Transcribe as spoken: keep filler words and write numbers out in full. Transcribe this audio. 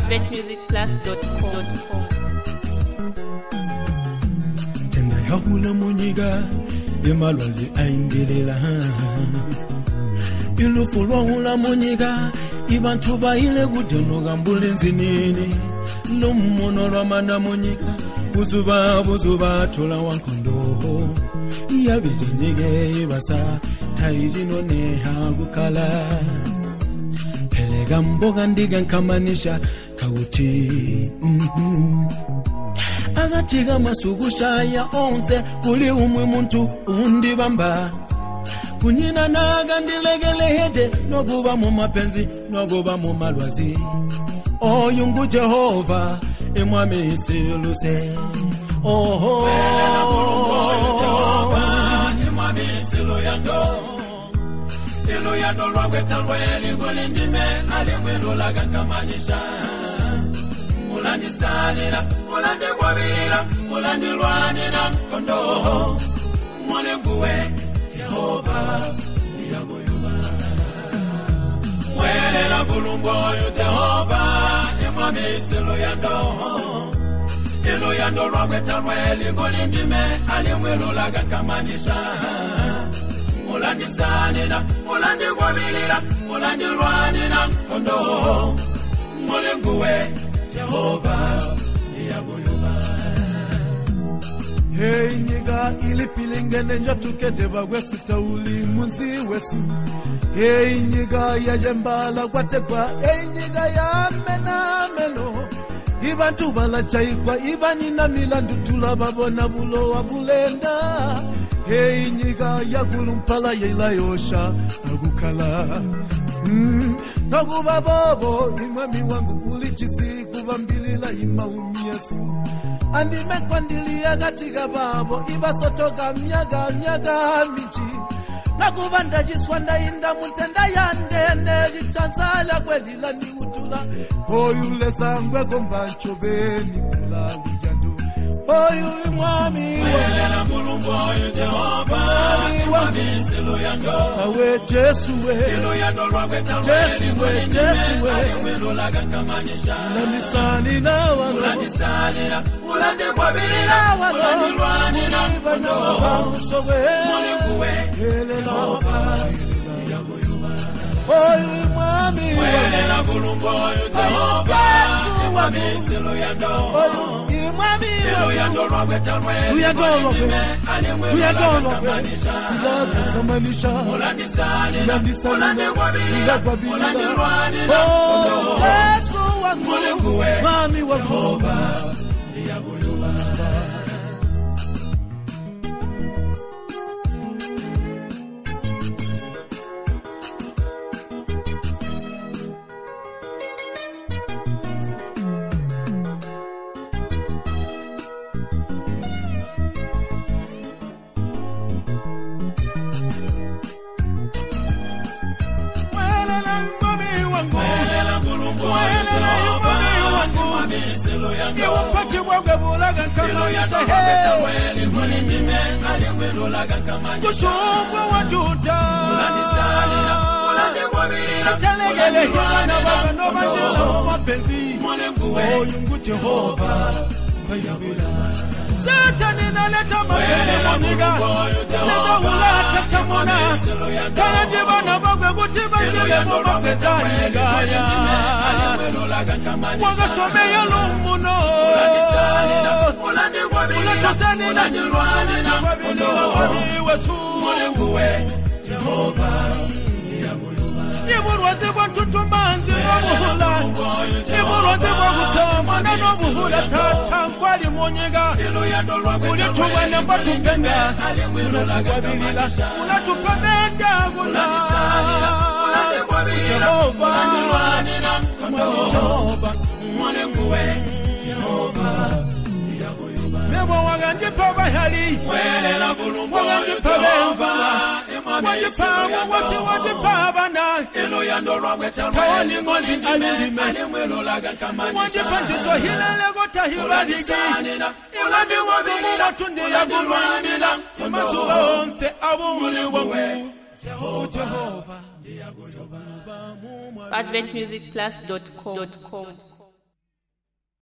advent music plus dot com. Tenda ya hula munyiga emalwazi aingelela ilufulwa hula munyiga ibantu bayile kudeno gambulenzi nini lomuno lwamana munyiga buzuba buzuba tola wankondo yabijenyege basa taijino ne hagukala pelega mboga ndiga nkamanisha kauti mm-hmm. Agatiga masugusha ya onze kuli umwe muntu undi bamba kunyina naga ndilegele hede noguba mu mapenzi noguba mu malwazi oyungu Jehova emwami isiluse oho welela kulungo Jehova emwami isilu yando ilu yando lwagweta lweli golindime alimwelula gankamanyisha mulandi salira mulandi kwabirira mulandi lwanira kondo mulenguwe Jehova niyagoyoba mwelela kulungoyo Jehova emwami isilu yando ilu yando lwagweta lweli golindime alimwelula gankamanyisha mulandi salira mulandi kwabirira mulandi lwanira kondo mulenguwe Jehova niyagoyoba. Hey nyiga ilipilingene njotukede bagwesu tauli munzi wesu. Hey nyiga ya jembala kwatekwa. Hey nyiga ya mena meno. Ibantu bala chaikwa ibani na milandu tula babona bulo wa bulenda. Hey nyiga ya gulumpala yela yosha agukala. Mm. Naguba bobo imami wangu ulichisi kubambilila imaumiasu andi mekwandilia katika babo ibasotoka myaga myaga michi naguba ndajiswanda inda mutenda yandende litanzala kwelila ni utula oyule sangwe gombancho beni kula ujando oyu imami welela mulungoyo Jehova imami isilu yando tawe Jesu we ilu yando lwagweta Jesu we Jesu we alimwelula gankamanyisha ulandi sani na wano ulandi salira ulandi kwabirira ulandi lwanira kondo mulenguwe Jehova niyagoyoba oyu imami welela kulungoyo Jehova imami isilu yando oyu imami ilu yando lwagweta lweli uyadolwe uyadolwe kamanisha ulandi salira ulandi kwabirira ulandi ulandi lwanira oh Yesu wangu mulenguwe mami wangu Jehova niyagoyoba. Iwapati wage bulaga kamanyisha Hey mulindime alimwelula gankamanyisha Kushubwa wajuda ulandi salira ulandi kwabirira Talegele hina waga noba jela mapenzi mulenguwe oyungu Jehova kwayabira Satani naleta mabele niga Neza ulata tamona Kaya bana bagwe kutiba njile mwa petani gaya Waga shome ya lumuno ulandi salira ulandi kwabirira Ulata sani na lwanira kondo mulenguwe Jehova niyagoyoba. Iburwaze kwa tutumanzi wabuhula Iburwaze kwa kusama na nobuhula Tata mkwali monyega Ulituwene mbatupenda Ulatukwabilila Ulatukwamenda gula Jehova Jehova mulenguwe Jehova niyagoyoba. Mebo wagandipa bahali welela kulungoyo Wagandipa benva Wagandipa wawachi wagandipa bana ilu yando lwagweta Tawani lweli alindime alimwelula gankamanyisha Wagandipa njito hilele gota hiladigi Ilandi wabirila tundi ya gulwanila Yamazuwa onse abu muli wangu Jehova advent music plus dot com.